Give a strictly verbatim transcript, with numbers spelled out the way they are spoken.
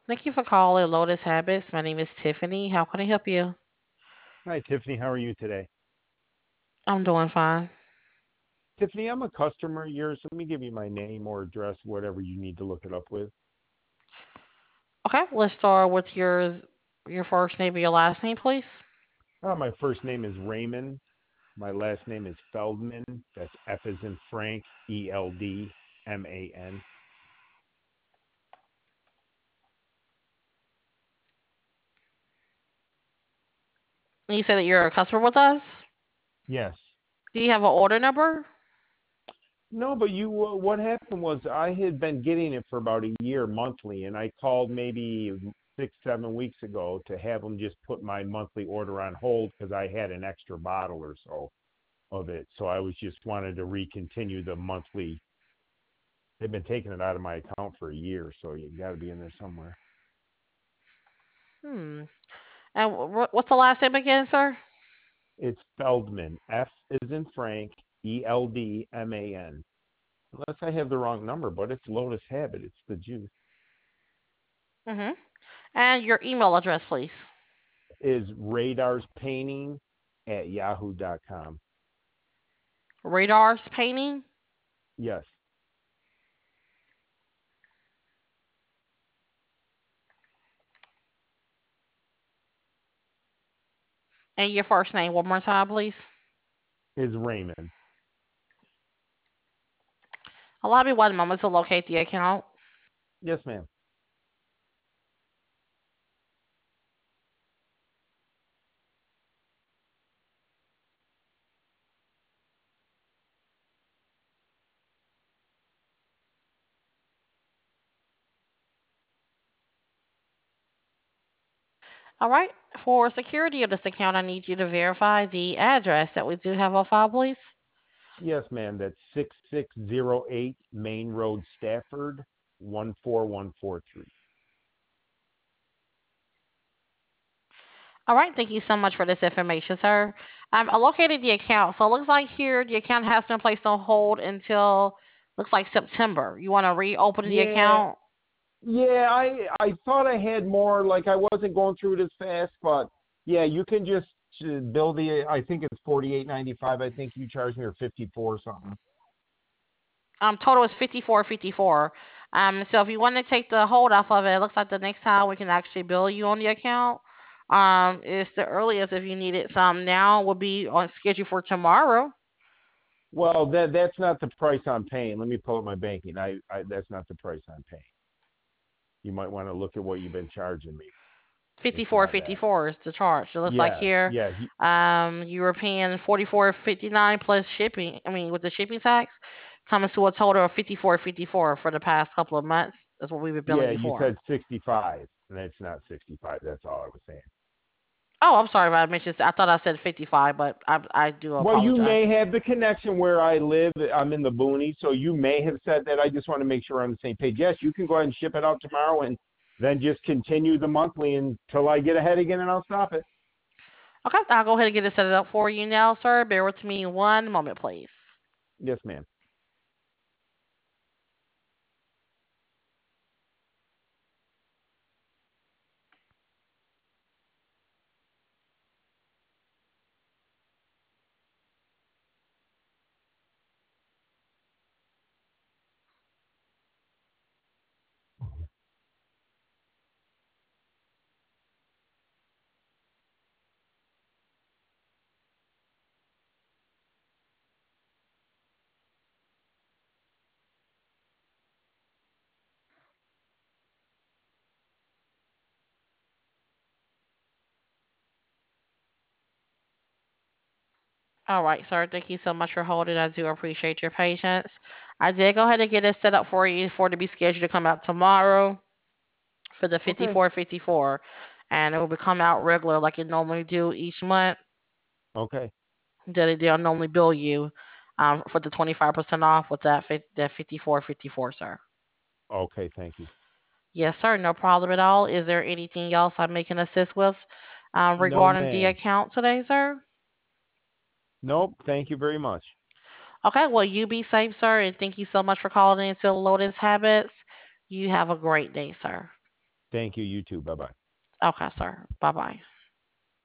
Thank you for calling Lotus Habits. My name is Tiffany. How can I help you? Hi, Tiffany. How are you today? I'm doing fine. Tiffany, I'm a customer of yours. Let me give you my name or address, whatever you need to look it up with. Okay, let's start with your your first name and your last name, please. Uh, my first name is Raymond. My last name is Feldman. That's F as in Frank, E L D M A N. You said that you're a customer with us. Yes. Do you have an order number? No, but you, uh, what happened was I had been getting it for about a year monthly, and I called maybe six, seven weeks ago to have them just put my monthly order on hold because I had an extra bottle or so of it. So I was just wanted to recontinue the monthly. They've been taking it out of my account for a year, so you got to be in there somewhere. Hmm. And wh- what's the last name again, sir? It's Feldman, F is in Frank, E L D M A N. Unless I have the wrong number, but it's Lotus Habit. It's the juice. Mm-hmm. And your email address, please. Is Radar's Painting at yahoo dot com. Radar's Painting Yes. and your first name one more time, please. Is Raymond. Allow me one moment to locate the account. Yes, ma'am. All right. For security of this account, I need you to verify the address that we do have on file, please. Yes, ma'am. That's six six zero eight Main Road, Stafford, one four one four three. All right, thank you so much for this information, sir. Um, I located the account, so it looks like here the account has been placed on hold until looks like September. You want to reopen the Yeah, account? yeah. I I thought I had more. Like I wasn't going through it as fast, but yeah, you can just uh, bill the. I think it's forty eight ninety five. I think you charge me or fifty four something. Um, total is fifty four fifty four. Um, so if you want to take the hold off of it, it looks like the next time we can actually bill you on the account. Um, is the earliest if you needed some now will be on schedule for tomorrow. Well, that that's not the price I'm paying. Let me pull up my banking. I, I that's not the price I'm paying. You might want to look at what you've been charging me. It's Fifty-four, not that. fifty-four is the charge. It looks like Yes, here, yeah, you, um, you were paying forty-four fifty-nine plus shipping. I mean, with the shipping tax, comes to a total of fifty-four fifty-four for the past couple of months. That's what we've been billing yeah. you You for. said sixty five, and it's not sixty five. That's all I was saying. Oh, I'm sorry if I mentioned. I thought I said fifty-five, but I I do Well, you apologize. may have the connection where I live. I'm in the boonies, so you may have said that. I just want to make sure we're on the same page. Yes, you can go ahead and ship it out tomorrow, and then just continue the monthly until I get ahead again, and I'll stop it. Okay, I'll go ahead and get it set up for you now, sir. Bear with me one moment, please. Yes, ma'am. All right, sir. Thank you so much for holding. I do appreciate your patience. I did go ahead and get it set up for you for it to be scheduled to come out tomorrow for the Okay. fifty-four fifty-four, and it will be come out regular like it normally do each month. Okay. That they'll normally bill you um, for the twenty-five percent off with that fif- that fifty-four fifty-four, sir. Okay. Thank you. Yes, sir. No problem at all. Is there anything else I may can assist with um, No, regarding the ma'am. account today, sir? Nope. Thank you very much. Okay. Well, you be safe, sir, and thank you so much for calling in to Lotus Habits. You have a great day, sir. Thank you. You too. Bye bye. Okay, sir. Bye bye.